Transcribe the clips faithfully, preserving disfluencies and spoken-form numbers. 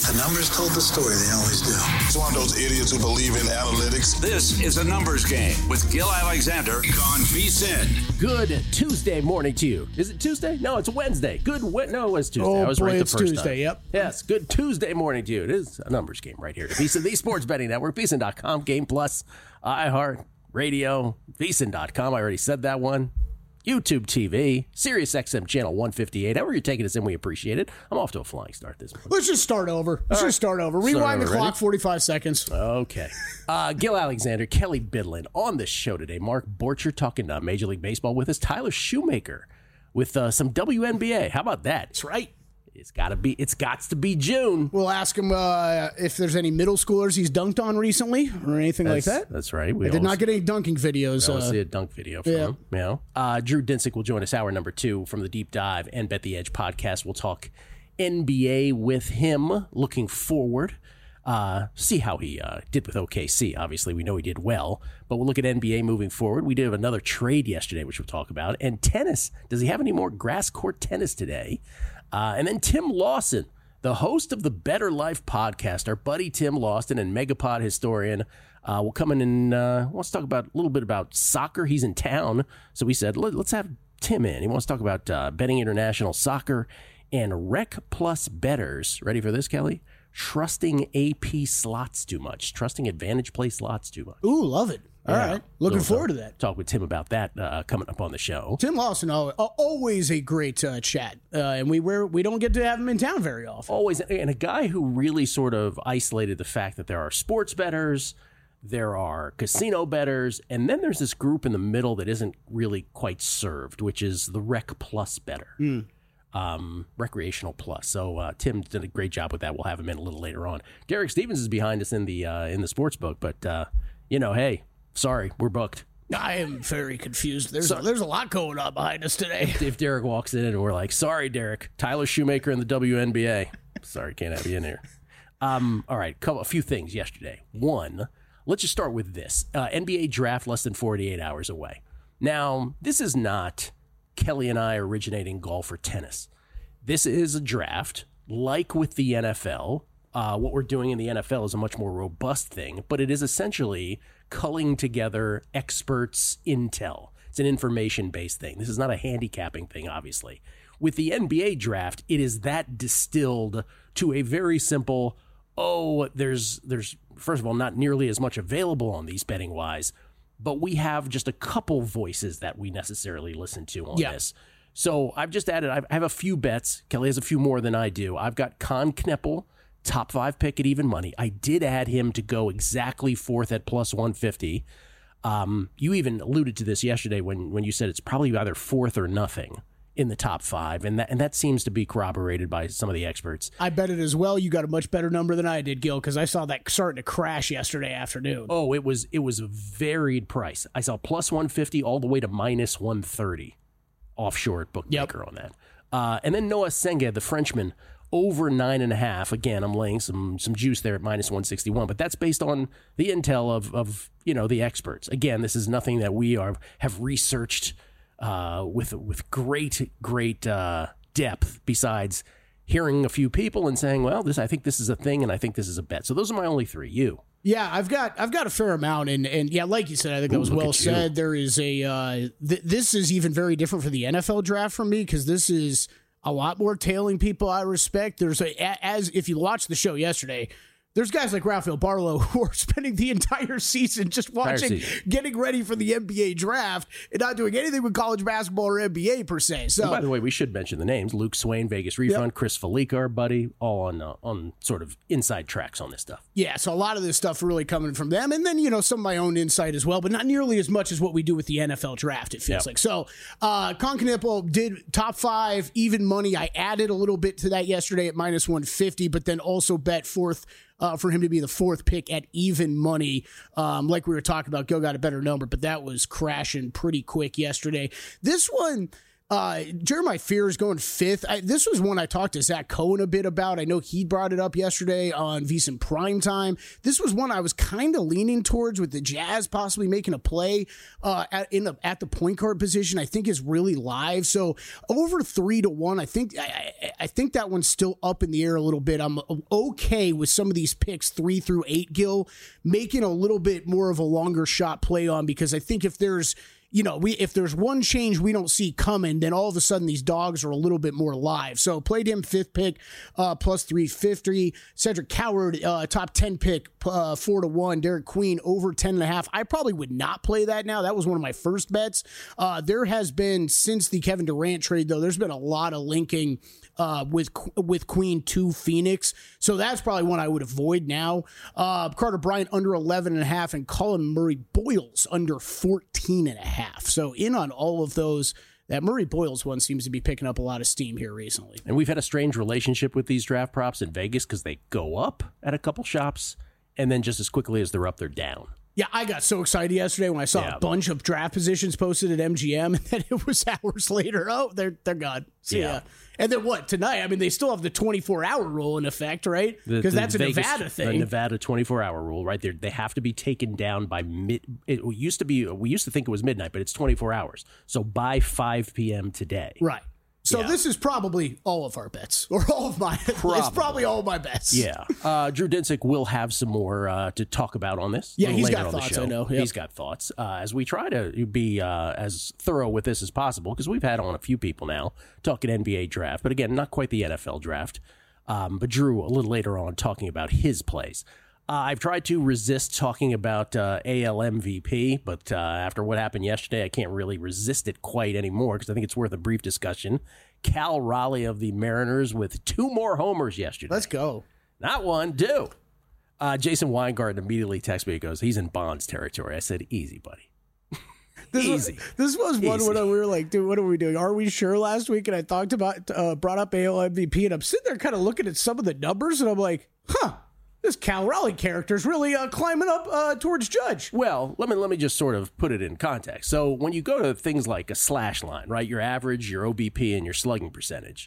The numbers told the story. They always do. It's one of those idiots who believe in analytics. This is a numbers game with Gil Alexander on VSiN. Good Tuesday morning to you. Is it Tuesday? No, it's Wednesday. Good. We- no, it's Tuesday. Oh, I was boy, right the it's first Tuesday, time. yep. Yes, good Tuesday morning to you. It is a numbers game right here. VSiN, the Sports Betting Network, VSiN dot com, Game Plus, iHeart, Radio, VSiN dot com. I already said that one. YouTube T V, Sirius X M channel one fifty-eight. However you're taking us in, we appreciate it. I'm off to a flying start this morning. Let's just start over. Let's All just right. start over. Rewind Start the over. clock, Ready? forty-five seconds. Okay. Uh, Gil Alexander, Kelly Bidlin on the show today. Mark Borcher talking uh, Major League Baseball with us. Tyler Shoemaker with uh, some W N B A. How about that? That's right. It's got to be. It's got to be June. We'll ask him uh, if there's any middle schoolers he's dunked on recently or anything That's, like that. That's right. We I did always- not get any dunking videos. I Uh, see a dunk video from yeah. him. You know? uh, Drew Dinsick will join us hour number two from the Deep Dive and Bet the Edge podcast. We'll talk N B A with him. Looking forward. Uh, see how he uh, did with O K C. Obviously, we know he did well, but we'll look at N B A moving forward. We did have another trade yesterday, which we'll talk about. And tennis. Does he have any more grass court tennis today? Uh, and then Tim Lawson, the host of the Better Life podcast, our buddy Tim Lawson and Megapod historian, uh, will come in and uh, wants to talk about a little bit about soccer. He's in town, so we said Let, let's have Tim in. He wants to talk about uh, betting international soccer and Rec Plus bettors. Ready for this, Kelly? Trusting A P slots too much, trusting Advantage Play slots too much. Ooh, love it. All Yeah. right. Looking Little forward talk, to that. Talk with Tim about that uh, coming up on the show. Tim Lawson, al- always a great uh, chat. Uh, and we we're, we don't get to have him in town very often. Always, and a guy who really sort of isolated the fact that there are sports bettors, there are casino bettors, and then there's this group in the middle that isn't really quite served, which is the Rec Plus better, Mm. um, recreational plus. So uh, Tim's done a great job with that. We'll have him in a little later on. Derek Stevens is behind us in the uh, in the sports book, but uh, you know, hey, sorry, we're booked. I am very confused. There's a, there's a lot going on behind us today. If Derek walks in and we're like, sorry, Derek, Tyler Shoemaker in the W N B A. Sorry, can't have you in here. Um, all right, couple, a few things yesterday. One, let's just start with this. Uh, N B A draft less than forty-eight hours away. Now, this is not Kelly and I originating golf or tennis. This is a draft, like with the N F L. Uh, what we're doing in the N F L is a much more robust thing, but it is essentially culling together experts' intel. It's an information-based thing. This is not a handicapping thing, obviously. With the N B A draft, it is that distilled to a very simple, oh, there's, there's first of all, not nearly as much available on these betting-wise, but we have just a couple voices that we necessarily listen to on Yeah. this. So I've just added, I've, I have a few bets. Kelly has a few more than I do. I've got Con Kneppel, top five pick at even money. I did add him to go exactly fourth at plus one fifty. Um, you even alluded to this yesterday when, when you said it's probably either fourth or nothing in the top five, and that and that seems to be corroborated by some of the experts. I bet it as well. You got a much better number than I did, Gil, because I saw that starting to crash yesterday afternoon. Oh, it was it was a varied price. I saw plus one fifty all the way to minus one thirty offshore at Bookmaker Yep. on that. Uh, and then Noah Senge, the Frenchman, over nine and a half. Again, I'm laying some some juice there at minus one sixty-one, but that's based on the intel of of you know the experts. Again, this is nothing that we are have researched uh, with with great great uh, depth. Besides hearing a few people and saying, well, this I think this is a thing, and I think this is a bet. So those are my only three. You. Yeah, I've got I've got a fair amount, and and yeah, like you said, I think Ooh, that was look well at you. said. There is a uh, th- this is even very different for the N F L draft for me because this is a lot more tailing people I respect. There's a as if you watched the show yesterday. There's guys like Rafael Barlow who are spending the entire season just watching, season. getting ready for the N B A draft and not doing anything with college basketball or N B A per se. So, And by the way, we should mention the names: Luke Swain, Vegas Refund, Chris Felica, our buddy, all on uh, on sort of inside tracks on this stuff. yeah, so a lot of this stuff really coming from them. And then, you know, some of my own insight as well, but not nearly as much as what we do with the N F L draft, it feels Yep. like. So, uh, Con Kneppel did top five, even money. I added a little bit to that yesterday at minus one fifty, but then also bet fourth uh, for him to be the fourth pick at even money. Um, like we were talking about, Gil got a better number, but that was crashing pretty quick yesterday. This one, Uh, Jeremiah Fears going fifth. I, this was one I talked to Zach Cohen a bit about. I know he brought it up yesterday on VSiN Primetime. This was one I was kind of leaning towards with the Jazz possibly making a play uh, at in the at the point guard position. I think is really live. So over three to one. I think I, I, I think that one's still up in the air a little bit. I'm okay with some of these picks three through eight, Gil, making a little bit more of a longer shot play on, because I think if there's You know, we if there's one change we don't see coming, then all of a sudden these dogs are a little bit more live. So played him fifth pick, uh, plus three fifty. Cedric Coward, uh, top ten pick, uh, four to one. Derek Queen over ten and a half. I probably would not play that now. That was one of my first bets. Uh, there has been, since the Kevin Durant trade, though, there's been a lot of linking uh, with with Queen to Phoenix. So that's probably one I would avoid now. Uh, Carter Bryant under eleven and a half, and Colin Murray Boyles under fourteen and a half. So in on all of those. That Murray Boyles one seems to be picking up a lot of steam here recently. And we've had a strange relationship with these draft props in Vegas because they go up at a couple shops, and then just as quickly as they're up, they're down. Yeah, I got so excited yesterday when I saw yeah. a bunch of draft positions posted at M G M, and then it was hours later. Oh, they're they're gone. See yeah. ya. And then what, tonight? I mean, they still have the twenty-four hour rule in effect, right? Because that's a Vegas, Nevada thing. The Nevada twenty-four hour rule, right? They're, they have to be taken down by mid. It used to be, we used to think it was midnight, but it's twenty-four hours. So by five p.m. today. Right. So yeah. this is probably all of our bets, or all of my. Probably. It's probably all of my bets. Yeah. Uh, Drew Dinsick will have some more uh, to talk about on this. Yeah, he's got thoughts. I know. Yep. He's got thoughts. Uh, as we try to be uh, as thorough with this as possible, because we've had on a few people now talking N B A draft, but again, not quite the N F L draft. Um, but Drew a little later on talking about his plays. Uh, I've tried to resist talking about uh, A L M V P, but uh, after what happened yesterday, I can't really resist it quite anymore because I think it's worth a brief discussion. Cal Raleigh of the Mariners with two more homers yesterday. Let's go. Not one, two. Uh, Jason Weingarten immediately texts me. He goes, he's in Bonds territory. I said, easy, buddy. This easy. Was, this was one easy. when we were like, dude, what are we doing? Are we sure last week? And I talked about, uh, brought up A L M V P, and I'm sitting there kind of looking at some of the numbers, and I'm like, huh. This Cal Raleigh character is really uh, climbing up uh, towards Judge. Well, let me let me just sort of put it in context. So when you go to things like a slash line, right, your average, your O B P, and your slugging percentage,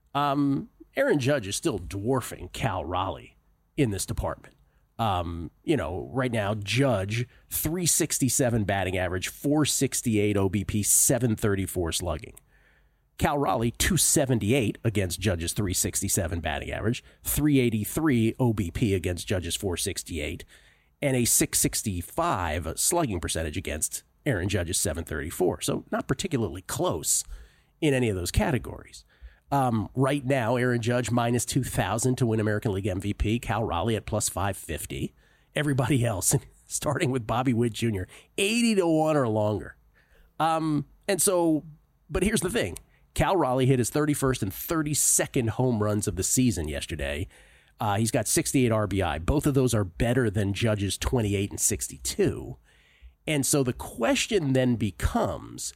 um, Aaron Judge is still dwarfing Cal Raleigh in this department. Um, you know, right now, Judge, three sixty-seven batting average, four sixty-eight O B P, seven thirty-four slugging. Cal Raleigh, two seventy-eight against Judge's three sixty-seven batting average, three eighty-three O B P against Judge's four sixty-eight, and a six sixty-five slugging percentage against Aaron Judge's seven thirty-four. So not particularly close in any of those categories. Um, right now, Aaron Judge minus two thousand to win American League M V P. Cal Raleigh at plus five fifty. Everybody else, starting with Bobby Witt Junior, eighty to one or longer. Um, and so, but here's the thing. Cal Raleigh hit his thirty-first and thirty-second home runs of the season yesterday. Uh, he's got sixty-eight R B I. Both of those are better than Judge's twenty-eight and sixty-two. And so the question then becomes,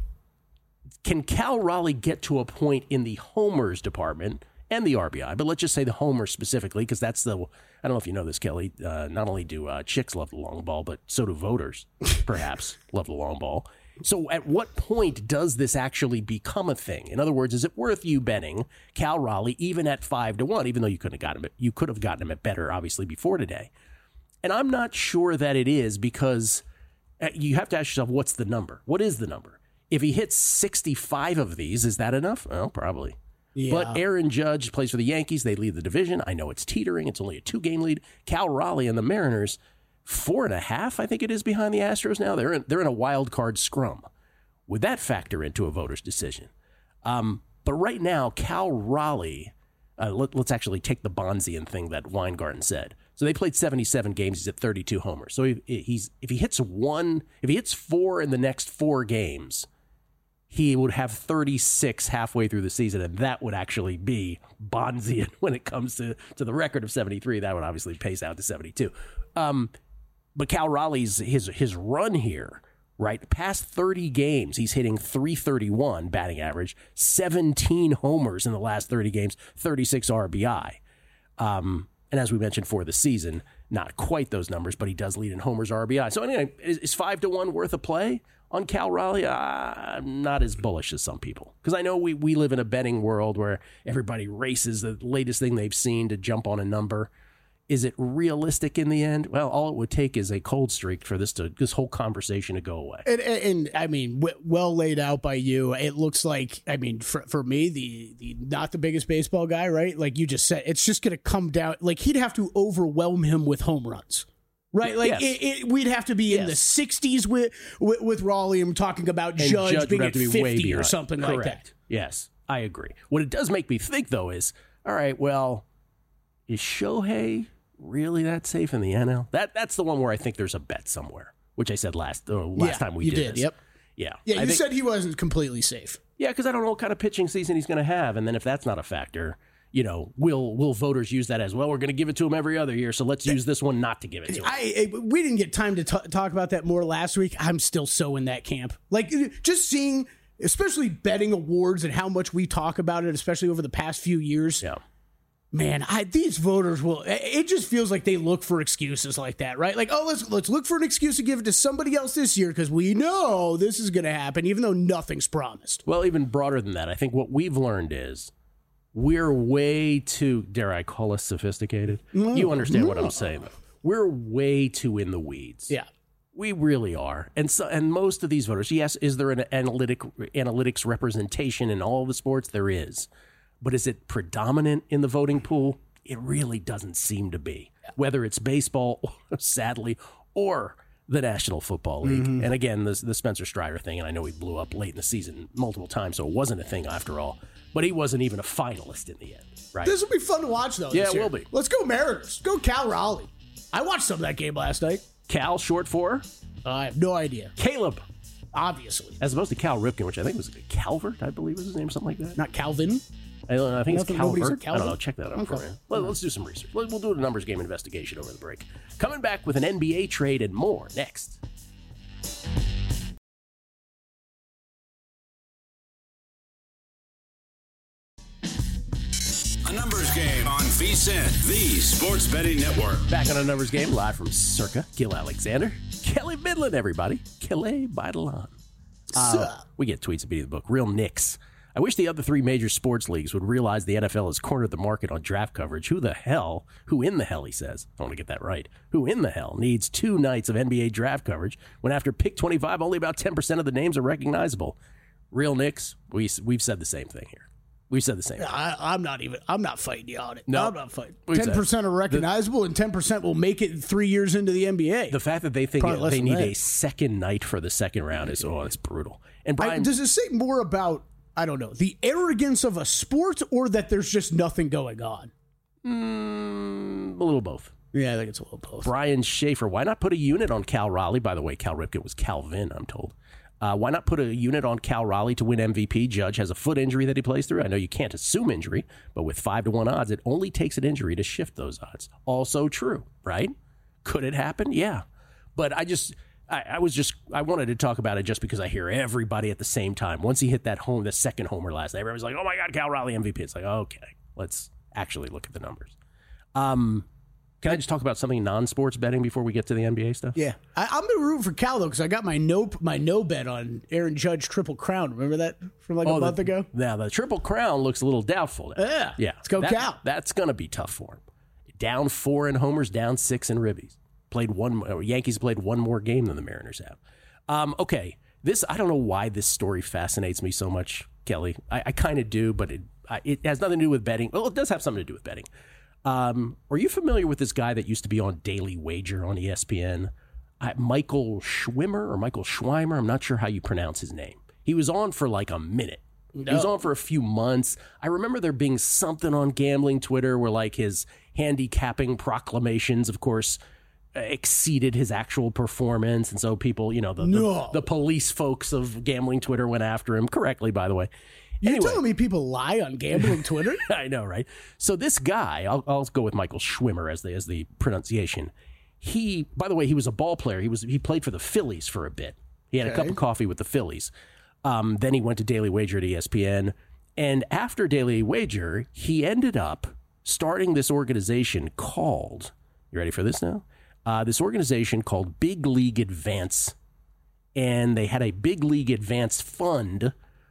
can Cal Raleigh get to a point in the homers department and the R B I, but let's just say the homers specifically, because that's the, I don't know if you know this, Kelly, uh, not only do uh, chicks love the long ball, but so do voters, perhaps, love the long ball. So at what point does this actually become a thing? In other words, is it worth you betting Cal Raleigh even at five to one, even though you couldn't have gotten him, you could have gotten him at better, obviously, before today? And I'm not sure that it is, because you have to ask yourself, what's the number? What is the number? If he hits sixty-five of these, is that enough? Well, probably. Yeah. But Aaron Judge plays for the Yankees. They lead the division. I know it's teetering. It's only a two-game lead. Cal Raleigh and the Mariners, four and a half, I think it is, behind the Astros now. They're in, they're in a wild card scrum. Would that factor into a voter's decision? Um, but right now, Cal Raleigh, uh, let, let's actually take the Bonzian thing that Weingarten said. So they played seventy-seven games. He's at thirty-two homers. So he, he's if he hits one, if he hits four in the next four games, he would have thirty-six halfway through the season, and that would actually be Bonzian when it comes to, to the record of seventy-three. That would obviously pace out to seventy-two. Um, but Cal Raleigh's his his run here, right, past thirty games, he's hitting three thirty-one batting average, seventeen homers in the last thirty games, thirty-six R B I. Um, and as we mentioned for the season, not quite those numbers, but he does lead in homers, R B I. So anyway, is, is five to one worth a play On Cal Raleigh, uh, I'm not as bullish as some people. Because I know we, we live in a betting world where everybody races the latest thing they've seen to jump on a number. Is it realistic in the end? Well, all it would take is a cold streak for this to this whole conversation to go away. And, and, and I mean, w- well laid out by you. It looks like, I mean, for, for me, the the not the biggest baseball guy, right? Like you just said, it's just going to come down. Like he'd have to overwhelm him with home runs, right? Like yes. it, it, we'd have to be in yes. the sixties with, with with Raleigh. I'm talking about And Judge, Judge being would at have to be way fifty or behind. something Correct. like that. Yes, I agree. What it does make me think, though, is, all right, well, is Shohei really that safe in the N L? That That's the one where I think there's a bet somewhere, which I said last uh, last Yeah, time we you did, did, this. yep. Yeah. Yeah, I you think- said he wasn't completely safe. Yeah, because I don't know what kind of pitching season he's going to have. And then if that's not a factor, you know, will will voters use that as, well, we're going to give it to him every other year, so let's use this one not to give it to him. I, I we didn't get time to t- talk about that more last week. I'm still so in that camp. Like just seeing, especially betting awards and how much we talk about it, especially over the past few years. Yeah. Man, I, these voters will. It just feels like they look for excuses like that, right? Like, oh, let's let's look for an excuse to give it to somebody else this year because we know this is going to happen, even though nothing's promised. Well, even broader than that, I think what we've learned is we're way too, dare I call us sophisticated? No, you understand no. what I'm saying, though. We're way too in the weeds. Yeah. We really are. And so, and most of these voters, yes, is there an analytic analytics representation in all the sports? There is. But is it predominant in the voting pool? It really doesn't seem to be. Whether it's baseball, sadly, or the National Football League. Mm-hmm. And again, the, the Spencer Strider thing, and I know he blew up late in the season multiple times, so it wasn't a thing after all. But he wasn't even a finalist in the end, right? This will be fun to watch, though. Yeah, this it year. will be. Let's go Mariners. Go Cal Raleigh. I watched some of that game last night. Cal, short for? Uh, I have no idea. Caleb. Obviously. As opposed to Cal Ripken, which I think was Calvert, I believe was his name, something like that. Not Calvin. I, I think Nothing- it's nobody Calvert. said Calvert? I don't know. Check that out Okay. for me. Let, let's do some research. Let, we'll do a numbers game investigation over the break. Coming back with an N B A trade and more next. A numbers game on V S I N, the sports betting network. Back on a numbers game, live from Circa. Gil Alexander. Kelly Midland, everybody. Kelly Baidalan. Uh, we get tweets at Beat of the Book. Real Knicks. I wish the other three major sports leagues would realize the N F L has cornered the market on draft coverage. Who the hell, who in the hell, he says, I want to get that right, who in the hell needs two nights of N B A draft coverage when after pick twenty-five, only about ten percent of the names are recognizable? Real Knicks, we, we've said the same thing here. We've said the same thing. I, I'm not even. I'm not fighting you on it. No. I'm not fighting. We've Ten percent are recognizable, and ten percent will make it three years into the N B A. The fact that they think Probably less they than need that. a second night for the second round is, oh, it's brutal. And I, Brian, does it say more about, I don't know, the arrogance of a sport, or that there's just nothing going on? mm, a little both. Yeah, I think it's a little both. Brian Schaefer, why not put a unit on Cal Raleigh? By the way, Cal Ripken was Calvin, I'm told. Uh, why not put a unit on Cal Raleigh to win M V P? Judge has a foot injury that he plays through. I know you can't assume injury, but with five to one odds, it only takes an injury to shift those odds. Also true, right? Could it happen? Yeah. But I just, I, I was just, I wanted to talk about it just because I hear everybody at the same time. Once he hit that home, the second homer last night, everyone's like, oh my God, Cal Raleigh M V P. It's like, okay, let's actually look at the numbers. Um, Can I just talk about something non-sports betting before we get to the N B A stuff? Yeah, I, I'm gonna root for Cal though because I got my no my no bet on Aaron Judge triple crown. Remember that from like a Oh, month the, ago? Now, the Triple Crown looks a little doubtful. Now. Yeah. Yeah. Let's go That- Cal. That's going to be tough for him. Down four in homers, down six in ribbies. Played one. uh, Yankees played one more game than the Mariners have. Um, okay. This, I don't know why this story fascinates me so much, Kelly. I, I kind of do, but it, I, it has nothing to do with betting. Well, it does have something to do with betting. Um, are you familiar with this guy that used to be on Daily Wager on E S P N? Uh, Michael Schwimmer or Michael Schweimer? I'm not sure how you pronounce his name. He was on for like a minute. No. He was on for a few months. I remember there being something on gambling Twitter where like his handicapping proclamations, of course, uh, exceeded his actual performance. And so people, you know, the, No. the, the police folks of gambling Twitter went after him, correctly, by the way. You're Anyway. telling me people lie on gambling Twitter? I know, right? So this guy, I'll, I'll go with Michael Schwimmer as the as the pronunciation. He, by the way, he was a ball player. He was he played for the Phillies for a bit. He had a Okay. cup of coffee with the Phillies. Um, then he went to Daily Wager at E S P N, and after Daily Wager, he ended up starting this organization called. You ready for this now? Uh, this organization called Big League Advance. and they had a big league advance fund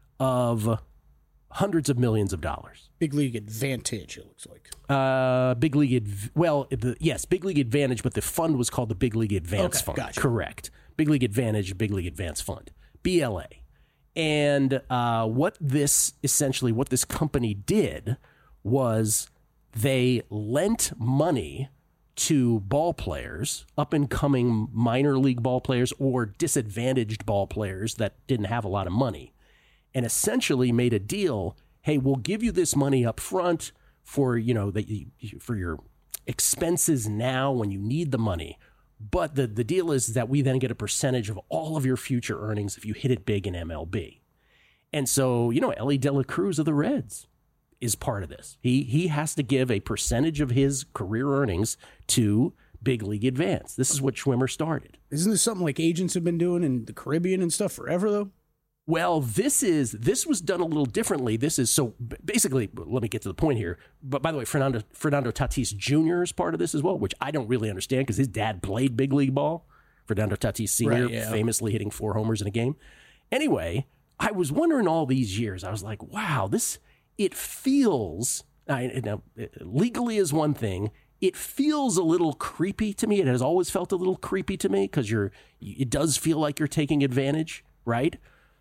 of hundreds of millions of dollars. Big League Advantage, it looks like. Uh, big League, Adv- well, the, yes, Big League Advantage, but the fund was called the Big League Advance Okay, Fund. gotcha. Correct. Big League Advantage, Big League Advance Fund, B L A. And uh, what this, essentially, what this company did was they lent money to ball players, up-and-coming minor league ball players or disadvantaged ball players that didn't have a lot of money, and essentially made a deal. Hey, we'll give you this money up front for, you know, that you, for your expenses now when you need the money. But the, the deal is that we then get a percentage of all of your future earnings if you hit it big in M L B. And so, you know, Ellie De La Cruz of the Reds is part of this. He he has to give a percentage of his career earnings to Big League Advance. This is what Schwimmer started. Isn't this something like agents have been doing in the Caribbean and stuff forever, though? Well, this is this was done a little differently. This is so basically. Let me get to the point here. But by the way, Fernando Fernando Tatis Junior is part of this as well, which I don't really understand because his dad played big league ball. Fernando Tatis Senior, right, yeah. famously hitting four homers in a game. Anyway, I was wondering all these years. I was like, wow, this it feels I, now legally is one thing. It feels a little creepy to me. It has always felt a little creepy to me because you're. It does feel like you're taking advantage, right?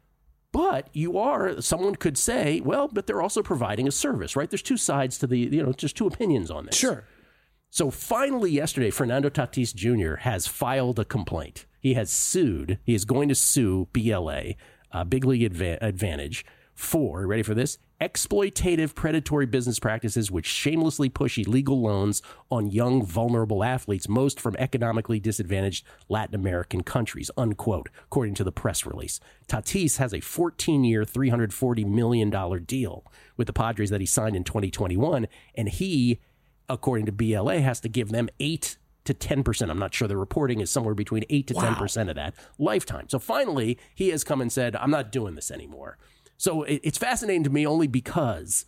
But you are, someone could say, well, but they're also providing a service, right? There's two sides to the, you know, just two opinions on this. Sure. So finally yesterday, Fernando Tatis Junior has filed a complaint. He has sued. He is going to sue B L A, uh, Big League Adva- Advantage, for, ready for this, exploitative predatory business practices which shamelessly push illegal loans on young, vulnerable athletes, most from economically disadvantaged Latin American countries, unquote, according to the press release. Tatis has a fourteen-year, three hundred forty million dollars deal with the Padres that he signed in twenty twenty-one, and he, according to B L A, has to give them eight to ten percent. I'm not sure. The reporting is somewhere between eight to ten percent of that lifetime. So finally, he has come and said, I'm not doing this anymore. So it's fascinating to me only because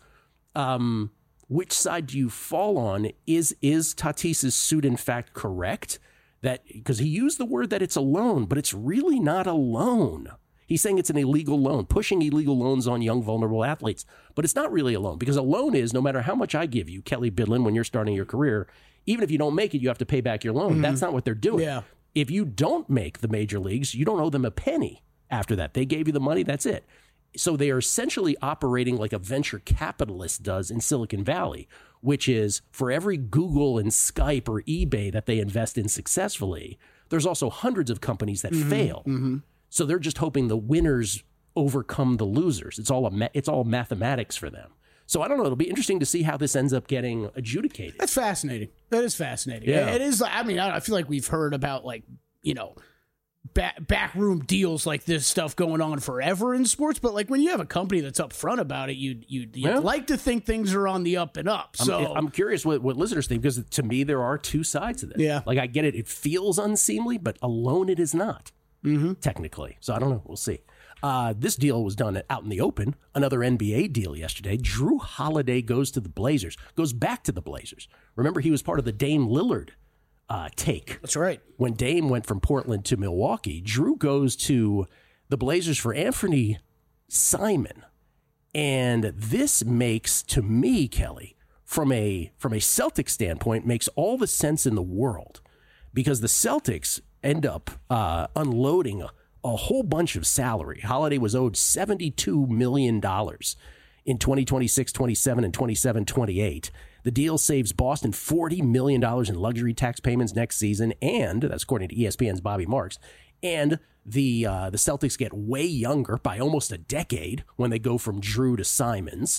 um, which side do you fall on? Is is Tatis's suit in fact correct? That because he used the word that it's a loan, but it's really not a loan. He's saying it's an illegal loan, pushing illegal loans on young, vulnerable athletes. But it's not really a loan because a loan is no matter how much I give you, Kelly Bidlin, when you're starting your career, even if you don't make it, you have to pay back your loan. Mm-hmm. That's not what they're doing. Yeah. If you don't make the major leagues, you don't owe them a penny after that. They gave you the money. That's it. So they are essentially operating like a venture capitalist does in Silicon Valley, which is for every Google and Skype or eBay that they invest in successfully, there's also hundreds of companies that mm-hmm, fail. Mm-hmm. So they're just hoping the winners overcome the losers. It's all a ma- it's all mathematics for them. So I don't know. It'll be interesting to see how this ends up getting adjudicated. That's fascinating. That is fascinating. Yeah. It is. I mean, I feel like we've heard about like, you know, Back, backroom deals like this stuff going on forever in sports, but like when you have a company that's up front about it, you'd, you'd, you'd yeah. like to think things are on the up and up. So I'm, I'm curious what, what listeners think because to me there are two sides of this. Yeah, like I get it; it feels unseemly, but alone it is not mm-hmm. technically. So I don't know. We'll see. Uh, this deal was done out in the open. Another N B A deal yesterday. Drew Holiday goes to the Blazers. Goes back to the Blazers. Remember, he was part of the Dame Lillard Uh, take. That's right. When Dame went from Portland to Milwaukee, Drew goes to the Blazers for Anthony Simon. And this makes, to me, Kelly, from a from a Celtics standpoint, makes all the sense in the world. Because the Celtics end up uh, unloading a, a whole bunch of salary. Holiday was owed seventy-two million dollars in twenty twenty-six twenty-seven and twenty-seven twenty-eight. The deal saves Boston forty million dollars in luxury tax payments next season, and that's according to E S P N's Bobby Marks. And the uh, the Celtics get way younger by almost a decade when they go from Drew to Simons,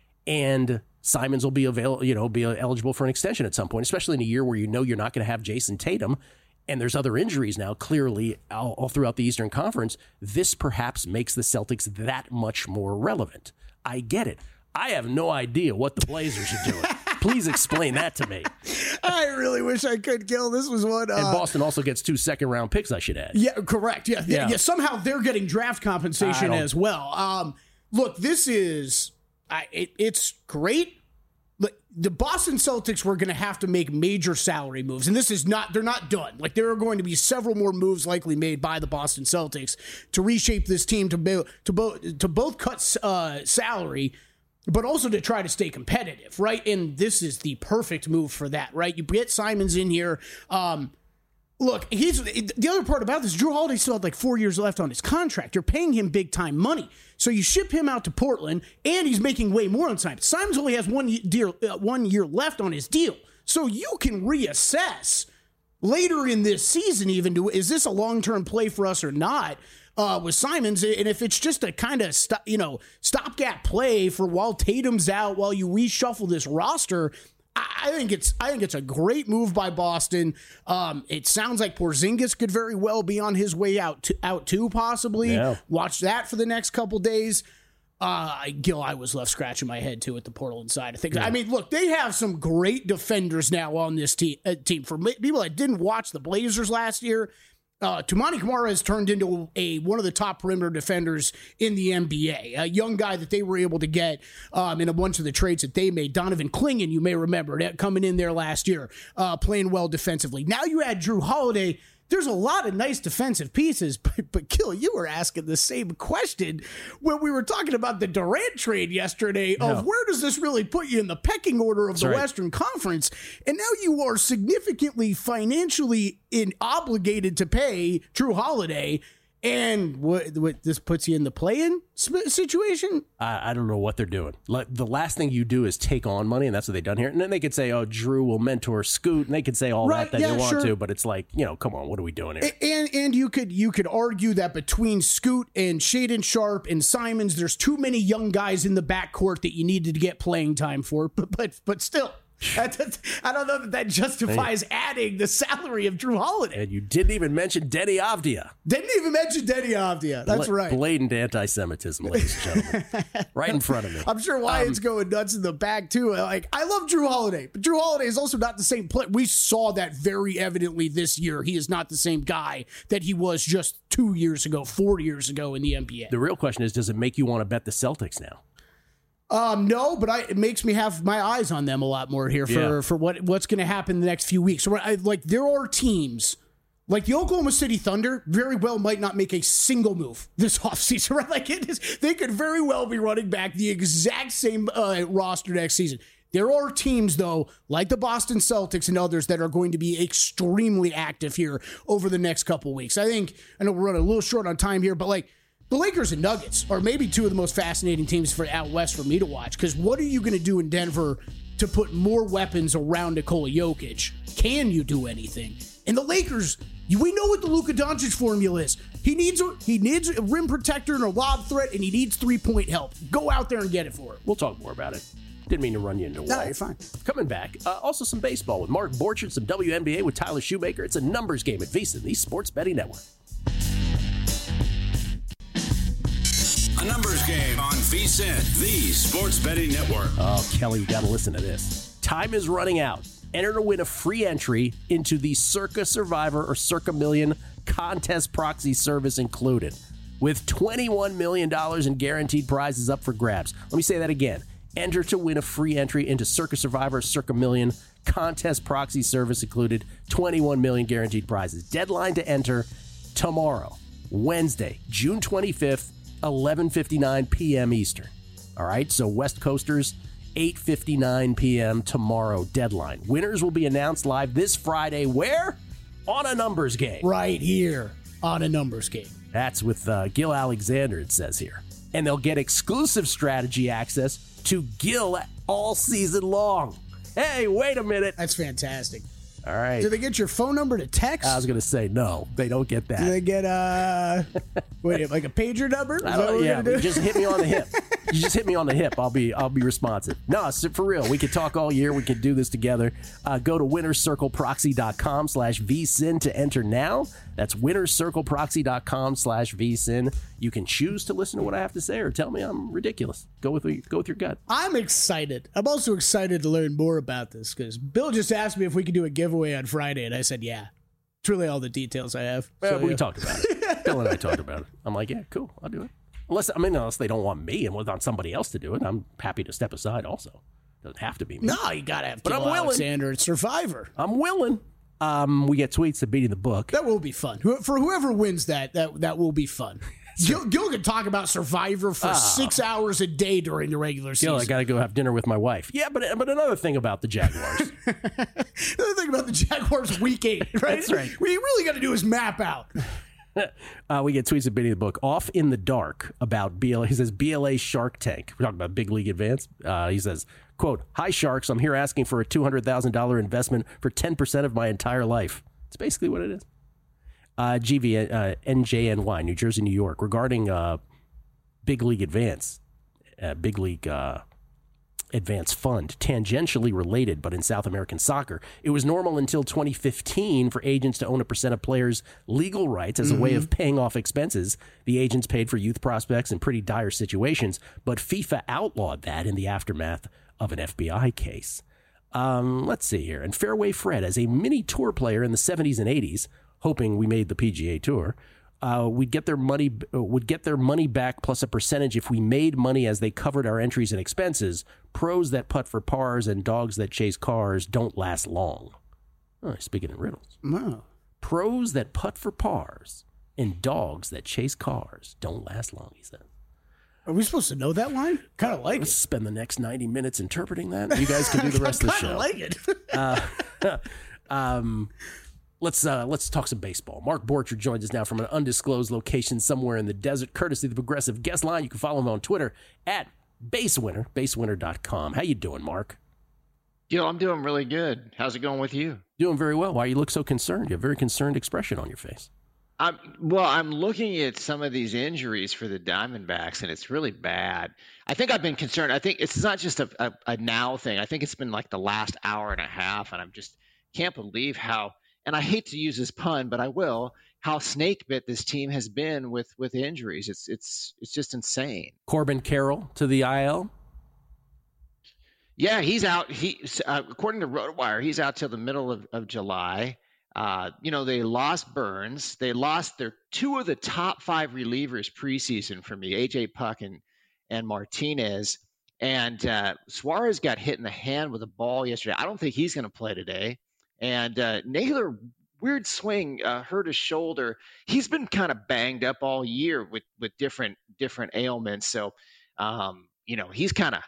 and Simons will be avail- you know, be eligible for an extension at some point, especially in a year where you know you're not going to have Jason Tatum, and there's other injuries now clearly all, all throughout the Eastern Conference. This perhaps makes the Celtics that much more relevant. I get it. I have no idea what the Blazers are doing. Please explain that to me. I really wish I could, Gil. This was one. Uh, and Boston also gets two second round picks, I should add. Yeah, correct. Yeah, yeah. yeah somehow they're getting draft compensation as well. Um, look, this is, I, it, it's great. Look, the Boston Celtics were going to have to make major salary moves, and this is not, they're not done. Like, there are going to be several more moves likely made by the Boston Celtics to reshape this team to, be, to, bo- to both cut uh, salary, but also to try to stay competitive, right? And this is the perfect move for that, right? You get Simons in here. Um, look, he's the other part about this, Drew Holiday still had like four years left on his contract. You're paying him big time money. So you ship him out to Portland, and he's making way more on Simons. Simons only has one year, uh, one year left on his deal. So you can reassess later in this season even, do, is this a long-term play for us or not? Uh, with Simons, and if it's just a kind of st- you know stopgap play for while Tatum's out, while you reshuffle this roster, I, I think it's I think it's a great move by Boston. Um, it sounds like Porzingis could very well be on his way out to, out too, possibly. Yeah. Watch that for the next couple days. Uh, Gil, I was left scratching my head too at the Portland side. I think. Yeah. I mean, look, they have some great defenders now on this te- uh, team. For people that didn't watch the Blazers last year, Uh, Toumani Camara has turned into a one of the top perimeter defenders in the N B A. A young guy that they were able to get um, in a bunch of the trades that they made. Donovan Clingan, you may remember, that coming in there last year, uh, playing well defensively. Now you add Drew Holiday. There's a lot of nice defensive pieces, but, but Gil, you were asking the same question when we were talking about the Durant trade yesterday of yeah. where does this really put you in the pecking order of That's the right. Western Conference? And now you are significantly financially in, obligated to pay Drew Holiday. And what, what this puts you in the play-in situation? I, I don't know what they're doing. Like, the last thing you do is take on money, and that's what they've done here. And then they could say, oh, Drew will mentor Scoot, and they could say all right, that that yeah, they want sure. to, but it's like, you know, come on, what are we doing here? And and you could you could argue that between Scoot and Shaedon Sharpe and Simons, there's too many young guys in the backcourt that you needed to get playing time for, but but, but still. That, I don't know that that justifies hey. adding the salary of Drew Holiday. And you didn't even mention Deni Avdija. Didn't even mention Deni Avdija. That's Bla- right. Blatant anti-Semitism, ladies and gentlemen. Right in front of me. I'm sure Wyatt's um, going nuts in the back, too. Like, I love Drew Holiday, but Drew Holiday is also not the same player. We saw that very evidently this year. He is not the same guy that he was just two years ago, four years ago in the N B A. The real question is, does it make you want to bet the Celtics now? Um, no, but I, it makes me have my eyes on them a lot more here for, yeah. for what what's going to happen in the next few weeks. So I, like, there are teams like the Oklahoma City Thunder very well might not make a single move this offseason, right? Like, it is, they could very well be running back the exact same uh, roster next season. There are teams, though, like the Boston Celtics and others, that are going to be extremely active here over the next couple weeks. I think, I know we're running a little short on time here, but like, the Lakers and Nuggets are maybe two of the most fascinating teams for out west for me to watch, because what are you going to do in Denver to put more weapons around Nikola Jokic? Can you do anything? And the Lakers, we know what the Luka Doncic formula is. He needs a, he needs a rim protector and a lob threat, and he needs three-point help. Go out there and get it for him. We'll talk more about it. Didn't mean to run you into a wall. No, you're fine. Coming back, uh, also some baseball with Mark Borchardt, some W N B A with Tyler Shoemaker. It's a numbers game at VSiN, the Sports Betting Network. A numbers game on VSiN, the Sports Betting Network. Oh, Kelly, you got to listen to this. Time is running out. Enter to win a free entry into the Circa Survivor or Circa Million contest proxy service included, with twenty-one million dollars in guaranteed prizes up for grabs. Let me say that again. Enter to win a free entry into Circa Survivor or Circa Million contest proxy service included, twenty-one million dollars guaranteed prizes. Deadline to enter tomorrow, Wednesday, June twenty-fifth, eleven fifty-nine p.m. Eastern. All right, so West Coasters, eight fifty-nine p.m. tomorrow, deadline. Winners will be announced live this Friday. Where? On a numbers game. Right here on a numbers game. That's with uh, Gil Alexander, it says here. And they'll get exclusive strategy access to Gil all season long. Hey, wait a minute. That's fantastic. All right. Do they get your phone number to text? I was going to say no. They don't get that. Do they get uh, wait, like a pager number? Is that what yeah, we're do? Just hit me on the hip. You just hit me on the hip. I'll be I'll be responsive. No, for real. We could talk all year. We could do this together. Uh, go to winnercircleproxy.com slash vsin to enter now. That's winnercircleproxy.com slash vsin. You can choose to listen to what I have to say or tell me I'm ridiculous. Go with go with your gut. I'm excited. I'm also excited to learn more about this because Bill just asked me if we could do a giveaway on Friday, and I said, yeah. It's really all the details I have. Well, so, we yeah. talked about it. Bill and I talked about it. I'm like, yeah, cool. I'll do it. Unless, I mean, unless they don't want me and want somebody else to do it, I'm happy to step aside also. Doesn't have to be me. No, you got to have But Gil I'm willing. Alexander at Survivor. I'm willing. Um, we get tweets of beating the book. That will be fun. Who- For whoever wins that, that that will be fun. Gil, Gil can talk about Survivor for Oh. six hours a day during the regular season. Gil, I got to go have dinner with my wife. Yeah, but but another thing about the Jaguars. Another thing about the Jaguars week eight, right? That's right. What you really got to do is map out. uh, we get tweets of beating the book. Off in the dark about B L A. He says B L A Shark Tank. We're talking about Big League Advance. Uh, he says, quote, "Hi, Sharks. I'm here asking for a two hundred thousand dollars investment for ten percent of my entire life." It's basically what it is. Uh, G V, uh, N J N Y, New Jersey, New York, regarding uh, Big League Advance, uh, Big League uh, Advance Fund, tangentially related, but in South American soccer. It was normal until twenty fifteen for agents to own a percent of players' legal rights as a way of paying off expenses. The agents paid for youth prospects in pretty dire situations, but FIFA outlawed that in the aftermath of an F B I case. Um, let's see here. And Fairway Fred, as a mini tour player in the seventies and eighties, hoping we made the P G A Tour, uh, we'd get their money uh, would get their money back plus a percentage if we made money as they covered our entries and expenses. Pros that putt for pars and dogs that chase cars don't last long. Oh, speaking in riddles. Wow. Pros that putt for pars and dogs that chase cars don't last long, he said. Are we supposed to know that line? Kind of like Let's it. spend the next ninety minutes interpreting that. You guys can do the rest of the show. I kind of like it. um, let's uh, let's talk some baseball. Mark Borcher joins us now from an undisclosed location somewhere in the desert, courtesy of the Progressive Guest Line. You can follow him on Twitter at BaseWinner, basewinner dot com. How you doing, Mark? Yo, I'm doing really good. How's it going with you? Doing very well. Why you look so concerned? You have a very concerned expression on your face. I'm well. I'm looking at some of these injuries for the Diamondbacks, and it's really bad. I think I've been concerned. I think it's not just a, a, a now thing. I think it's been like the last hour and a half, and I'm just can't believe how. And I hate to use this pun, but I will. How snake bit this team has been with with injuries. It's it's it's just insane. Corbin Carroll to the I L. Yeah, he's out. He uh, according to RotoWire, he's out till the middle of, of July. Uh, you know, they lost Burns. They lost their two of the top five relievers preseason for me, A J Puck and, and Martinez. And uh, Suarez got hit in the hand with a ball yesterday. I don't think he's going to play today. And uh, Naylor, weird swing, uh, hurt his shoulder. He's been kind of banged up all year with, with different different ailments. So, um, you know, he's kind of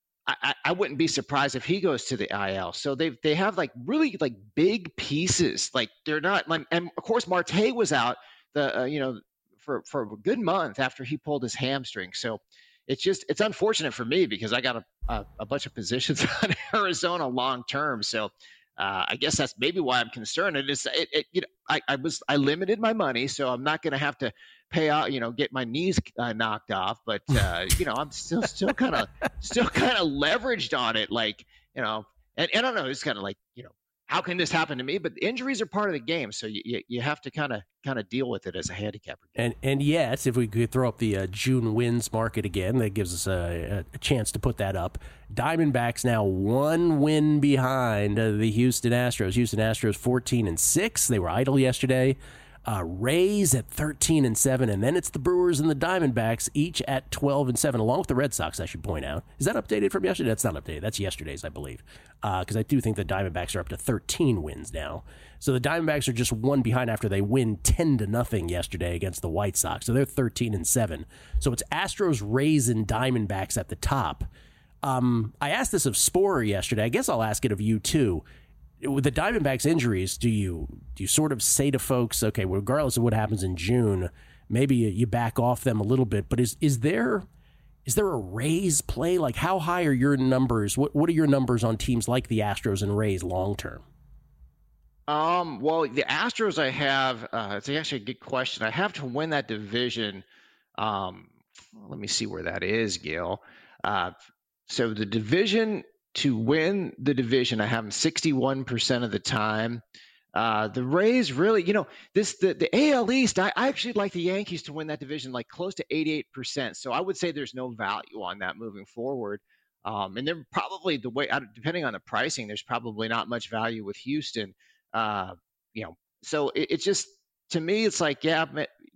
I, I wouldn't be surprised if he goes to the I L. So they they have like really like big pieces. Like they're not like, and of course Marte was out the uh, you know for for a good month after he pulled his hamstring. So it's just it's unfortunate for me because I got a a, a bunch of positions on Arizona long term. So uh, I guess that's maybe why I'm concerned. It is it, it you know I, I was I limited my money, so I'm not going to have to pay out, you know, get my knees uh, knocked off, but uh, you know, I'm still still kind of still kind of leveraged on it, like you know, and, and I don't know, it's kind of like you know, how can this happen to me? But injuries are part of the game, so you you, you have to kind of kind of deal with it as a handicapper. And and yet, if we could throw up the uh, June wins market again, that gives us a, a chance to put that up. Diamondbacks now one win behind uh, the Houston Astros. Houston Astros fourteen and six. They were idle yesterday. Uh, Rays at thirteen and seven, and then it's the Brewers and the Diamondbacks, each at twelve and seven, along with the Red Sox, I should point out. Is that updated from yesterday? That's not updated. That's yesterday's, I believe, because uh, I do think the Diamondbacks are up to thirteen wins now. So the Diamondbacks are just one behind after they win ten to nothing yesterday against the White Sox. So they're thirteen and seven. So it's Astros, Rays, and Diamondbacks at the top. Um, I asked this of Sporer yesterday. I guess I'll ask it of you too. With the Diamondbacks injuries, do you do you sort of say to folks, okay, well, regardless of what happens in June, maybe you back off them a little bit, but is is there is there a Rays play? Like, how high are your numbers? What what are your numbers on teams like the Astros and Rays long term? Um, well, the Astros, I have. Uh, it's actually a good question. I have to win that division. Um, let me see where that is, Gil. Uh, so the division. To win the division, I have them sixty-one percent of the time. Uh, the Rays really, you know, this the, the A L East, I, I actually like the Yankees to win that division like close to eighty-eight percent. So I would say there's no value on that moving forward. Um, and they're probably the way, depending on the pricing, there's probably not much value with Houston. Uh, you know, so it, it's just, to me, it's like, yeah,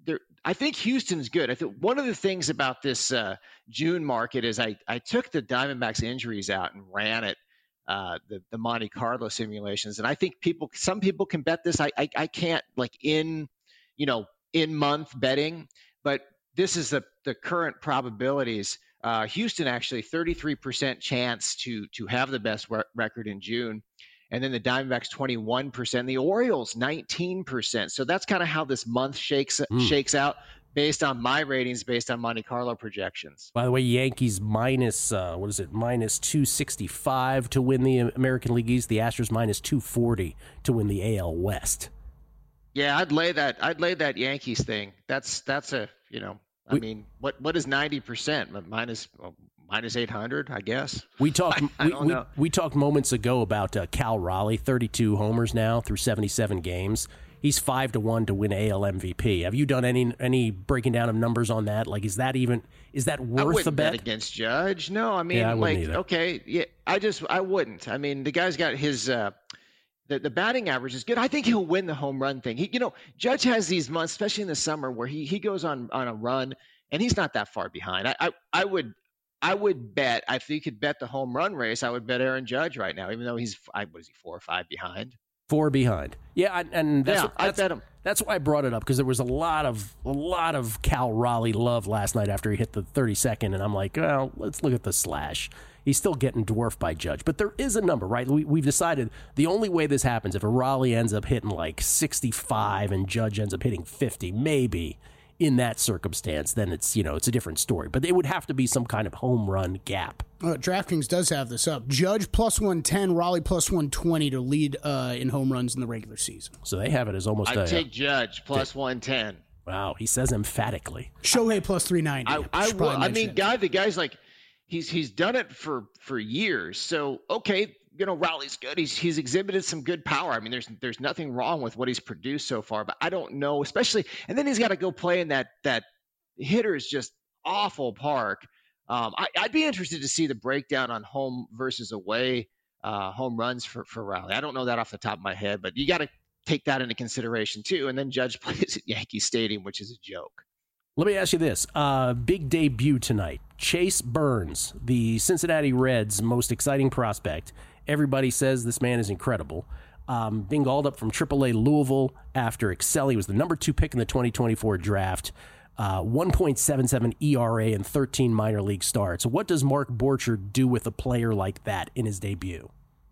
I think Houston's good. I think one of the things about this uh, June market is I, I took the Diamondbacks injuries out and ran it, uh, the, the Monte Carlo simulations. And I think people, some people can bet this. I, I, I can't like in, you know, in month betting, but this is the, the current probabilities. Uh, Houston actually thirty-three percent chance to, to have the best re- record in June. And then the Diamondbacks twenty-one percent, the Orioles nineteen percent. So that's kind of how this month shakes mm. shakes out based on my ratings, based on Monte Carlo projections. By the way, Yankees minus, uh, what is it, minus two sixty-five to win the American League East. The Astros minus two forty to win the A L West. Yeah, I'd lay that. I'd lay that Yankees thing. That's that's a, you know, I we, mean, what what is ninety percent? Minus well, minus eight hundred, I guess. We talked I, I we, we, we talked moments ago about uh, Cal Raleigh, thirty-two homers now through seventy-seven games. He's five to one to win A L M V P. Have you done any any breaking down of numbers on that? Like, is that even is that worth I wouldn't a bet? bet against Judge? No, I mean, yeah, I like, either. okay, yeah, I just I wouldn't. I mean, the guy's got his uh, the the batting average is good. I think he'll win the home run thing. He, you know, Judge has these months, especially in the summer, where he he goes on on a run and he's not that far behind. I I, I would. I would bet, if you could bet the home run race, I would bet Aaron Judge right now, even though he's, I, what is he, four or five behind? Four behind. Yeah, and that's, yeah, what, that's, I bet him. That's why I brought it up, because there was a lot of a lot of Cal Raleigh love last night after he hit the thirty-second, and I'm like, well, let's look at the slash. He's still getting dwarfed by Judge. But there is a number, right? We, we've decided the only way this happens, if a Raleigh ends up hitting like sixty-five and Judge ends up hitting fifty, maybe, in that circumstance, then it's, you know, it's a different story. But it would have to be some kind of home run gap. Uh, DraftKings does have this up. Judge plus one ten, Raleigh plus one twenty to lead uh, in home runs in the regular season. So they have it as almost I a... take Judge plus one ten. Wow, he says emphatically. Shohei plus three ninety. I, I, will, I mean, guy, the guy's like, he's he's done it for, for years. So, okay, you know, Raleigh's good. He's he's exhibited some good power. I mean, there's there's nothing wrong with what he's produced so far, but I don't know, especially, and then he's got to go play in that that hitter's just awful park. Um, I, I'd be interested to see the breakdown on home versus away uh, home runs for, for Raleigh. I don't know that off the top of my head, but you got to take that into consideration too. And then Judge plays at Yankee Stadium, which is a joke. Let me ask you this. Uh, big debut tonight. Chase Burns, the Cincinnati Reds' most exciting prospect. Everybody says this man is incredible. Um, being called up from triple A Louisville after excelling. He was the number two pick in the twenty twenty-four draft. Uh, one point seven seven E R A and thirteen minor league starts. What does Mark Borchard do with a player like that in his debut?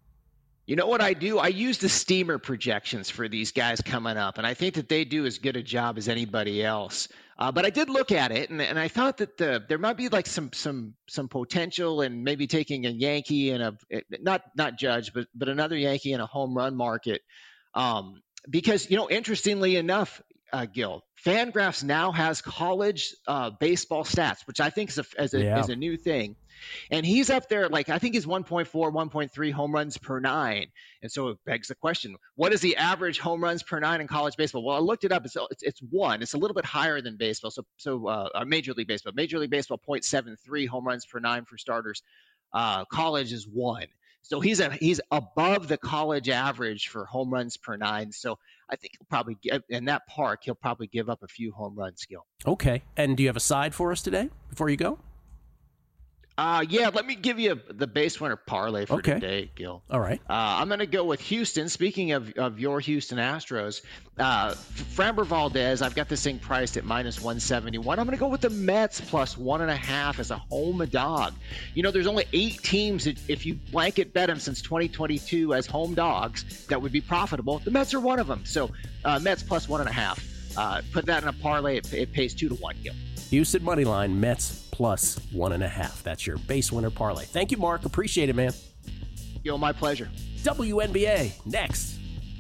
You know what I do? I use the steamer projections for these guys coming up, and I think that they do as good a job as anybody else. Uh, but I did look at it, and, and I thought that the, there might be like some some some potential in maybe taking a Yankee and a not not Judge, but but another Yankee in a home run market, um, because you know, interestingly enough, uh, Gil, Fangraphs now has college uh, baseball stats, which I think is a as a, yeah. is a new thing. And he's up there, like, I think he's one point four, one point three home runs per nine. And so it begs the question, what is the average home runs per nine in college baseball? Well, I looked it up. It's it's, it's one. It's a little bit higher than baseball. So, so uh, Major League Baseball. Major League Baseball, zero point seven three home runs per nine for starters. Uh, college is one. So he's a, he's above the college average for home runs per nine. So I think he'll probably, give, in that park, he'll probably give up a few home runs, Gil. Okay. And do you have a side for us today before you go? Uh, yeah, let me give you a, the base winner parlay for okay. today, Gil. All right. Uh, I'm going to go with Houston. Speaking of, of your Houston Astros, uh, Framber Valdez, I've got this thing priced at minus one seventy-one. I'm going to go with the Mets plus one and a half as a home dog. You know, there's only eight teams, that, if you blanket bet them since twenty twenty-two as home dogs, that would be profitable. The Mets are one of them. So uh, Mets plus one and a half. Uh, put that in a parlay. It, it pays two to one, Gil. Houston money line, Mets plus one and a half. That's your base winner parlay. Thank you, Mark. Appreciate it, man. Yo, my pleasure. W N B A next.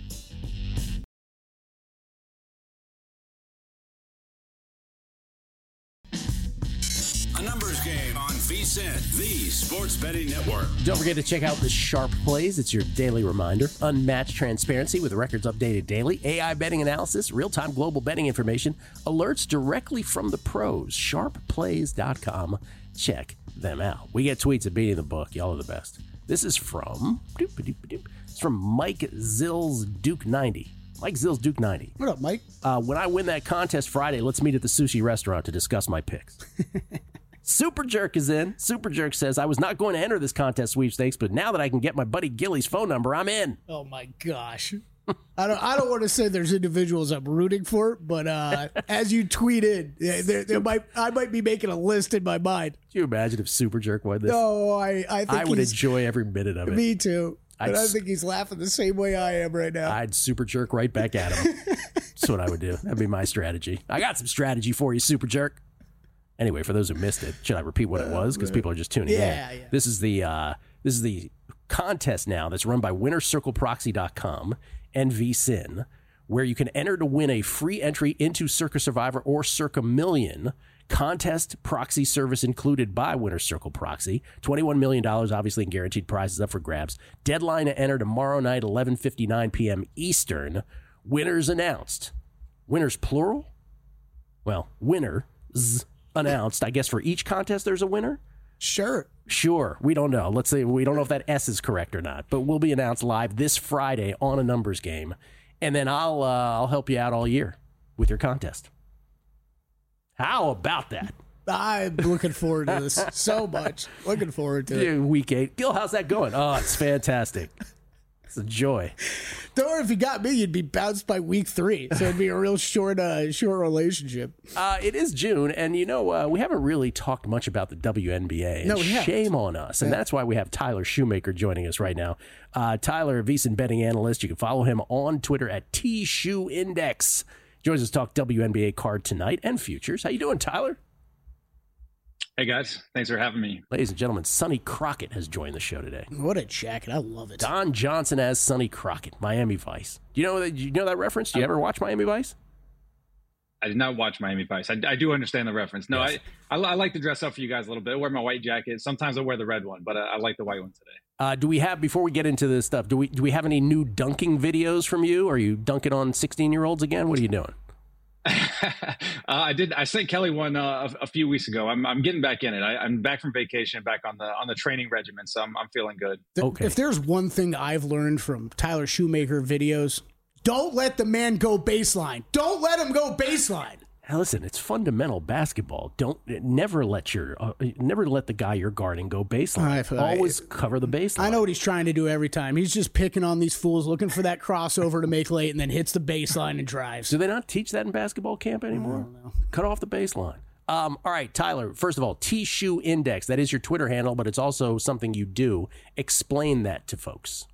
A numbers game on V S I N, the sports betting network. Don't forget to check out the Sharp Plays. It's your daily reminder. Unmatched transparency with records updated daily. A I betting analysis, real-time global betting information, alerts directly from the pros. sharp plays dot com. Check them out. We get tweets at Beating the Book. Y'all are the best. This is from, it's from Mike Zills Duke ninety. Mike Zills, Duke ninety. What up, Mike? Uh, when I win that contest Friday, let's meet at the sushi restaurant to discuss my picks. Super Jerk is in. Super Jerk says, I was not going to enter this contest sweepstakes, but now that I can get my buddy Gilly's phone number, I'm in. Oh, my gosh. I don't I don't want to say there's individuals I'm rooting for, but uh, as you tweeted, there, there might I might be making a list in my mind. Can you imagine if Super Jerk won this? No, I, I think I would he's, enjoy every minute of it. Me too. I'd, but I think he's laughing the same way I am right now. I'd Super Jerk right back at him. That's what I would do. That'd be my strategy. I got some strategy for you, Super Jerk. Anyway, for those who missed it, should I repeat what it was? Because people are just tuning yeah, in. Yeah. This is the uh, this is the contest now that's run by winner circle proxy dot com and V S I N, where you can enter to win a free entry into Circa Survivor or Circa Million. Contest proxy service included by Winner Circle Proxy. twenty-one million dollars, obviously, in guaranteed prizes up for grabs. Deadline to enter tomorrow night, eleven fifty-nine p.m. Eastern. Winners announced. Winners plural? Well, winners announced. I guess for each contest there's a winner? Sure. Sure. We don't know. Let's say we don't know if that S is correct or not, but will be announced live this Friday on A Numbers Game. And then I'll uh, I'll help you out all year with your contest. How about that? I'm looking forward to this so much. Looking forward to it. Week eight. Gil, how's that going? Oh, it's fantastic. It's a joy. Don't worry, if you got me, you'd be bounced by week three. So it'd be a real short, uh, short relationship. Uh, it is June, and you know uh, we haven't really talked much about the W N B A. No, we haven't. Shame on us, and Yeah. that's why we have Tyler Shoemaker joining us right now. Uh, Tyler, a VSiN betting analyst. You can follow him on Twitter at T Shoe Index. Joins us to talk W N B A card tonight and futures. How you doing, Tyler? Hey, guys. Thanks for having me. Ladies and gentlemen, Sonny Crockett has joined the show today. What a jacket. I love it. Don Johnson as Sonny Crockett, Miami Vice. Do you know that? Do you know that reference? Do you ever watch Miami Vice? I did not watch Miami Vice. I, I do understand the reference. No, Yes. I, I I like to dress up for you guys a little bit. I wear my white jacket. Sometimes I wear the red one, but I, I like the white one today. Uh, do we have, before we get into this stuff, do we do we have any new dunking videos from you? Are you dunking on sixteen-year-olds again? What are you doing? uh, I did. I sent Kelly one uh, a, a few weeks ago. I'm I'm getting back in it. I, I'm back from vacation, back on the on the training regimen, so I'm I'm feeling good. Th- Okay. If there's one thing I've learned from Tyler Shoemaker videos, don't let the man go baseline. Don't let him go baseline. Now listen, it's fundamental basketball. Don't never let your uh, never let the guy you're guarding go baseline. Right, right. Always cover the baseline. I know what he's trying to do every time. He's just picking on these fools, looking for that crossover to make late, and then hits the baseline and drives. Do they not teach that in basketball camp anymore? Cut off the baseline. Um, all right, Tyler, first of all, T-Shoe Index. That is your Twitter handle, but it's also something you do. Explain that to folks.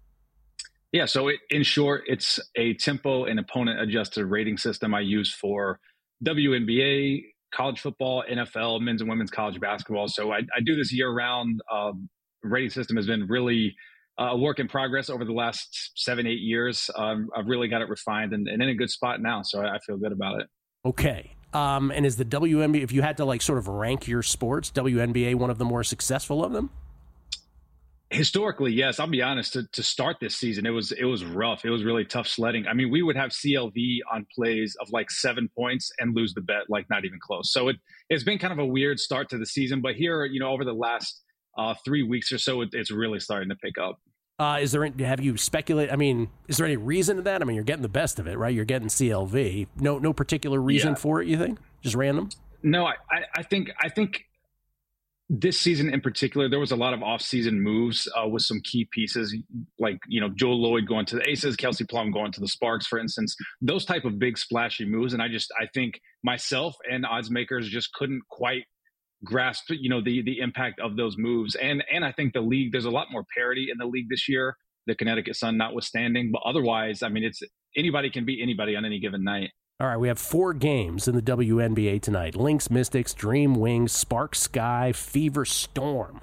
Yeah. So it, in short, it's a tempo and opponent adjusted rating system I use for W N B A, college football, N F L, men's and women's college basketball. So I, I do this year round. Um, rating system has been really uh, a work in progress over the last seven, eight years. Um, I've really got it refined and, and in a good spot now. So I, I feel good about it. Okay. Um, and is the W N B A, if you had to like sort of rank your sports, W N B A one of the more successful of them? Historically, yes. I'll be honest. To, to start this season, it was it was rough. It was really tough sledding. I mean, we would have C L V on plays of like seven points and lose the bet, like not even close. So it it's been kind of a weird start to the season. But here, you know, over the last uh, three weeks or so, it, it's really starting to pick up. Uh, is there any, have you speculated? I mean, is there any reason to that? I mean, you're getting the best of it, right? You're getting C L V. No, no particular reason Yeah. for it. You think just random? No, I, I, I think I think this season in particular, there was a lot of off-season moves uh, with some key pieces, like you know Joel Lloyd going to the Aces, Kelsey Plum going to the Sparks, for instance. Those type of big splashy moves, and I just I think myself and odds makers just couldn't quite grasp you know the the impact of those moves, and and I think the league, there's a lot more parity in the league this year, the Connecticut Sun notwithstanding. But otherwise, I mean, it's anybody can beat anybody on any given night. All right, we have four games in the W N B A tonight. Lynx, Mystics, Dream Wings, Spark Sky, Fever Storm.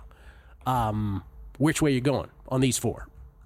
Um, which way you going on these four?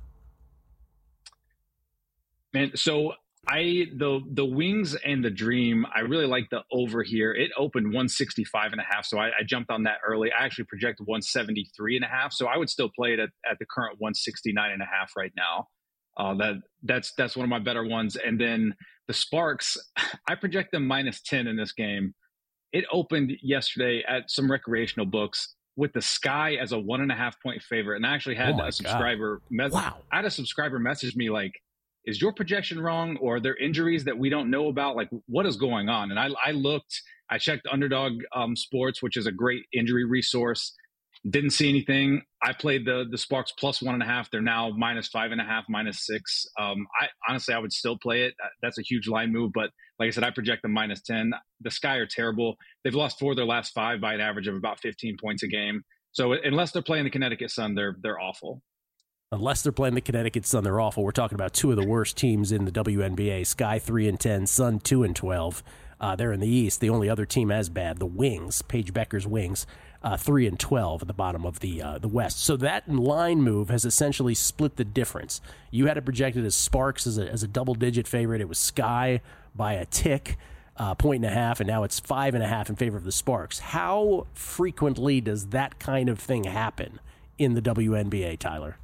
Man, so I the the Wings and the Dream, I really like the over here. It opened one sixty-five and a half, so I, I jumped on that early. I actually projected one seventy-three and a half, so I would still play it at, at the current one sixty-nine and a half right now. Uh, that that's that's one of my better ones. And then the Sparks, I project them minus ten in this game. It opened yesterday at some recreational books with the Sky as a one and a half point favorite. And I actually had Oh my a subscriber, mes- Wow. I had a subscriber message me like, is your projection wrong, or are there injuries that we don't know about? Like, what is going on? And I, I looked, I checked Underdog um, Sports, which is a great injury resource. Didn't see anything. I played the the Sparks plus one and a half. They're now minus five and a half, minus six. Um, I honestly, I would still play it. That's a huge line move, but like I said, I project them minus ten. The Sky are terrible. They've lost four of their last five by an average of about fifteen points a game. So unless they're playing the Connecticut Sun, they're they're awful. Unless they're playing the Connecticut Sun, they're awful. We're talking about two of the worst teams in the W N B A. Sky three and ten, Sun two and twelve. Uh, they're in the East. The only other team as bad, the Wings, Paige Becker's Wings, uh, three and twelve at the bottom of the uh, the West. So that line move has essentially split the difference. You had it projected as Sparks as a, as a double-digit favorite. It was Sky by a tick, uh, point and a half, and now it's five and a half in favor of the Sparks. How frequently does that kind of thing happen in the W N B A, Tyler?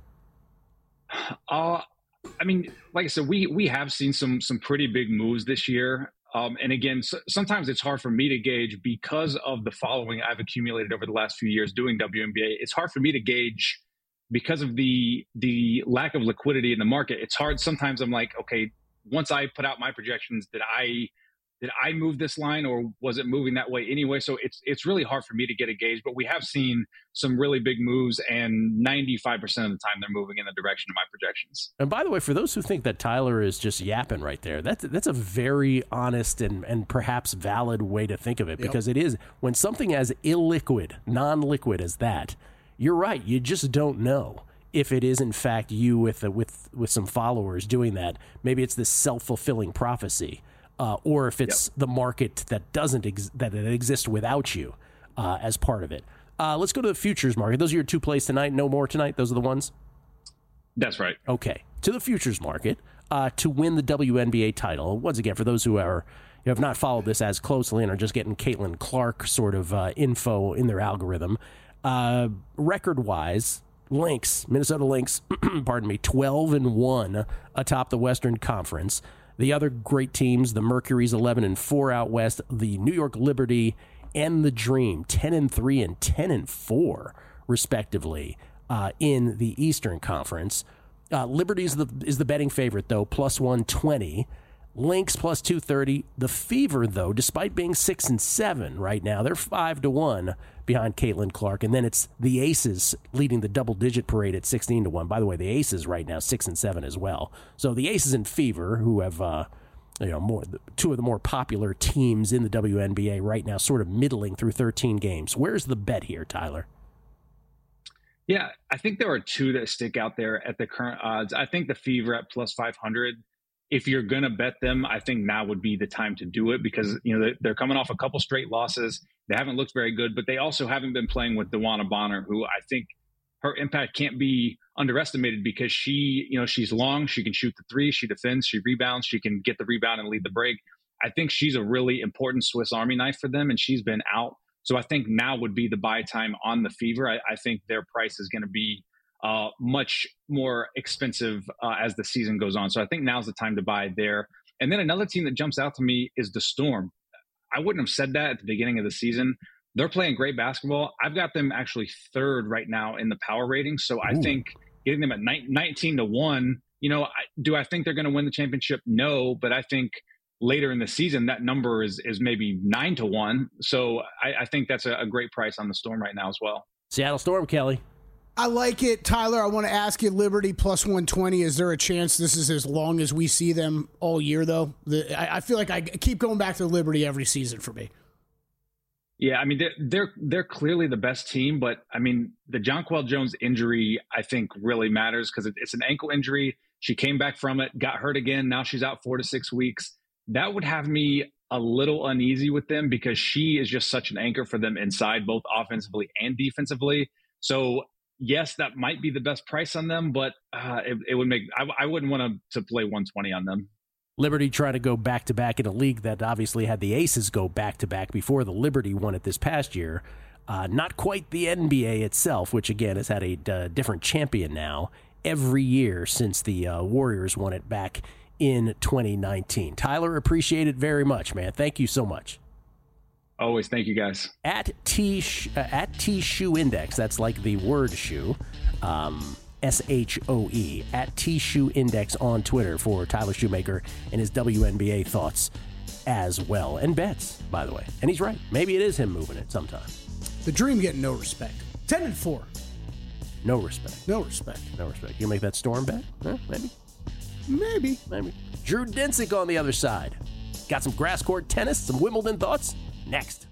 Uh, I mean, like I said, we we have seen some some pretty big moves this year. Um, and again, so, sometimes it's hard for me to gauge because of the following I've accumulated over the last few years doing W N B A. It's hard for me to gauge because of the the lack of liquidity in the market. It's hard. Sometimes I'm like, okay, once I put out my projections, did I did I move this line, or was it moving that way anyway? So it's it's really hard for me to get a gauge. But we have seen some really big moves, and ninety-five percent of the time they're moving in the direction of my projections. And by the way, for those who think that Tyler is just yapping right there, that's that's a very honest and, and perhaps valid way to think of it, because yep. it is, when something as illiquid, non-liquid as that, you're right, you just don't know if it is in fact you with a, with with some followers doing that. Maybe it's this self-fulfilling prophecy. Uh, or if it's yep. the market that doesn't ex- that it exists without you uh, as part of it. Uh, let's go to the futures market. Those are your two plays tonight. No more tonight. Those are the ones. That's right. Okay, to the futures market uh, to win the W N B A title. Once again, for those who are who have not followed this as closely and are just getting Caitlin Clark sort of uh, info in their algorithm, uh, record wise, Lynx, Minnesota Lynx, pardon me, twelve and one atop the Western Conference. The other great teams, the Mercury's eleven and four out west, the New York Liberty and the Dream, ten and three and ten and four, respectively, uh, in the Eastern Conference. Uh, Liberty is the, is the betting favorite, though, plus one twenty. Lynx plus two thirty. The Fever, though, despite being six and seven right now, they're five to one behind Caitlin Clark. And then it's the Aces leading the double-digit parade at sixteen to one. By the way, the Aces right now six and seven as well. So the Aces and Fever, who have uh, you know more two of the more popular teams in the W N B A right now, sort of middling through thirteen games. Where's the bet here, Tyler? Yeah, I think there are two that stick out there at the current odds. I think the Fever at plus five hundred. If you're going to bet them, I think now would be the time to do it, because you know they're coming off a couple straight losses. They haven't looked very good, but they also haven't been playing with DeWanna Bonner, who I think her impact can't be underestimated, because she, you know, she's long, she can shoot the three, she defends, she rebounds, she can get the rebound and lead the break. I think she's a really important Swiss Army knife for them, and she's been out. So I think now would be the buy time on the Fever. I, I think their price is going to be Uh, much more expensive uh, as the season goes on. So I think now's the time to buy there. And then another team that jumps out to me is the Storm. I wouldn't have said that at the beginning of the season. They're playing great basketball. I've got them actually third right now in the power rating. So Ooh. I think getting them at nineteen to one, you know, I, do I think they're going to win the championship? No, but I think later in the season, that number is is maybe nine to one. So I, I think that's a, a great price on the Storm right now as well. Seattle Storm, Kelly. I like it. Tyler, I want to ask you, Liberty plus one twenty, is there a chance this is as long as we see them all year, though? The, I, I feel like I keep going back to Liberty every season for me. Yeah, I mean, they're, they're, they're clearly the best team, but, I mean, the Jonquel Jones injury, I think, really matters, because it, it's an ankle injury. She came back from it, got hurt again. Now she's out four to six weeks. That would have me a little uneasy with them, because she is just such an anchor for them inside, both offensively and defensively. So, yes, that might be the best price on them, but uh, it, it would make I, I wouldn't want to to play one twenty on them. Liberty trying to go back to back in a league that obviously had the Aces go back to back before the Liberty won it this past year. Uh, not quite the N B A itself, which again has had a uh, different champion now every year since the uh, Warriors won it back in twenty nineteen. Tyler, appreciate it very much, man. Thank you so much. Always. Thank you, guys. At T uh, at T Shoe Index, that's like the word shoe. Um, S H O E, at T-Shoe Index on Twitter for Tyler Shoemaker and his W N B A thoughts as well. And bets, by the way. And he's right. Maybe it is him moving it sometime. The Dream getting no respect. ten and four. No respect. No respect. No respect. You make that Storm bet? Huh? Maybe. Maybe. Maybe. Drew Dinsick on the other side. Got some grass court tennis, some Wimbledon thoughts? Next.